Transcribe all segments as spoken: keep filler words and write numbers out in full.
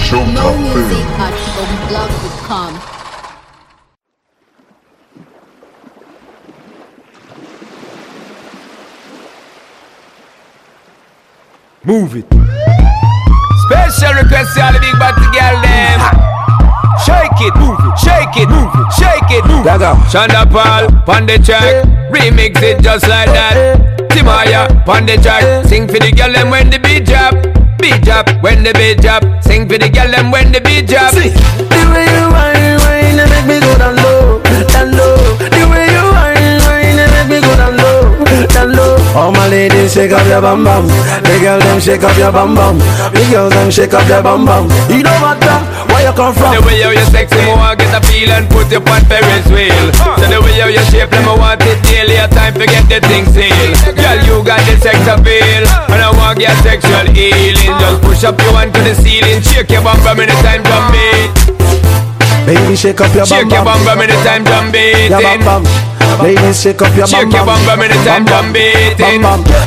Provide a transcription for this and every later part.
More music at showblog dot com. Move it. Special request to all the big body girl them. Shake it, move it, shake it, move it, shake it, move it. Shonda Paul, pon the track, remix it just like that. Timaya, pon the track, sing for the girl them when the beat drop. Beat drop, when the beat drop, sing for the girl them when the beat drop. See, the way you whine, whine, they make me go down low, down low. The way you whine, whine, they make me go down low, down low. All my ladies shake up your bum bum. The girls them shake up your bum bum. The girls them shake up your bum bum. You know what the, where you come from? The way you sexy, me want get a feel and put you on Ferris wheel. So the way you shape, them I want it daily. A time to get the thing sealed. Girl, you got the sex appeal, and I want get sexual healing. Just push up your hand to the ceiling, shake your bum bum in the time drum beat. Baby, shake up your bum bum. Shake your bum bum in the time drum beating. Your bum bum. Baby, shake up your bum bum. Shake your bum bum in the time drum beating.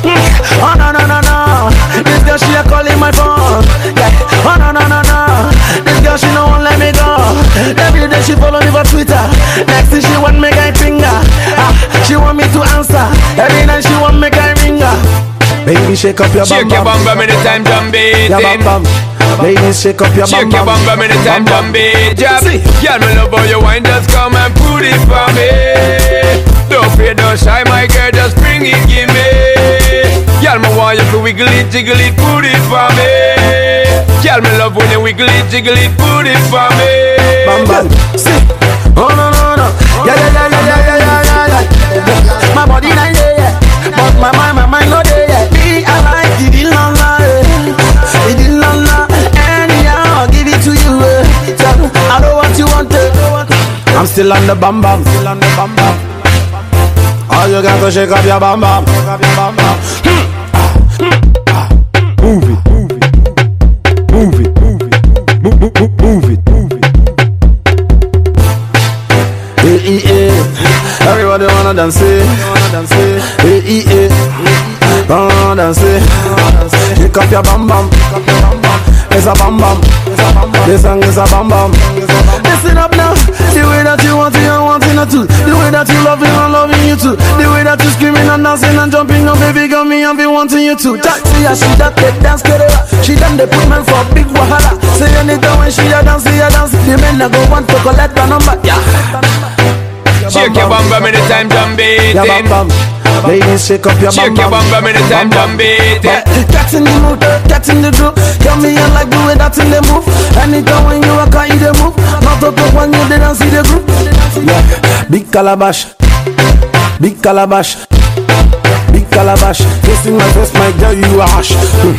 Oh no no no no, this girl she a calling my phone. Yeah. Oh no no no no, this girl she no won't let me go. Every day she follow me for Twitter. Next thing she want me guy finger. Ah, she want me to answer. Every night she want me guy ringer. Baby, shake up your bum bum. Shake your bum bum in the time drum beating. Your bum bum. Baby, shake up your bum bum. Shake your bum bum in the time drum beat. Girl, me love how you wine, just come and put it for me. Don't fear, don't shy, my girl, just bring it, give me. Girl, me want you to wiggle it, jiggle it, put it for me. Girl, me love when you wiggle it, jiggle it, put it for me. Bam bam, see. Oh no no no, yeah yeah yeah yeah yeah yeah yeah yeah. My body not there yet, but my mind, my mind not there yet. Me, I like it, it la la, it it la la. Anyhow, I'll give it to you. I know what you want. I'm still on the bam bam, still on the bam bam. All you got to shake up your bam bam, shake up your bam bam. Move it, move it, move it, move it, move it, move, move it, move it. Hey, hey, hey. Everybody wanna dance, wanna dance. Hey, hey, hey. Wanna dance, shake up your bam bam. It's a bam bam. This song is a bam bam. Listen up now. The way that you want it, I want it too. The way that you love it, I'm loving you too. The way that you screaming and dancing and jumping on, baby, got me, I've been wanting you too. See how she that they dance, kerera. She done the put man for big wahala. Say anytime when she a dance, she a dance. The men that go want to collect the number, yeah. Shake your bum bum in the time drum beating. Yeah, bam bam. Baby, shake up your bum bam. Shake your bum bum in the time drum beating. Get in the mood, get in the groove. Tell me I like the way that's in the move. Anytime when you walk out, you the move. Not to talk when you didn't see the group. Yeah, big calabash, big calabash, big calabash. Facing my face, my girl, you are hash.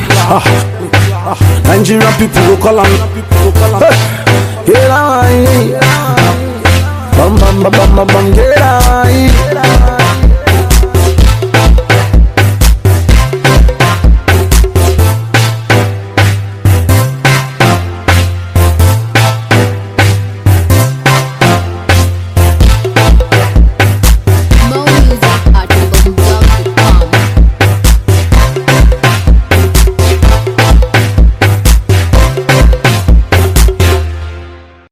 Nigerian people go call on. Get on, bam bam bam bam bam, get on.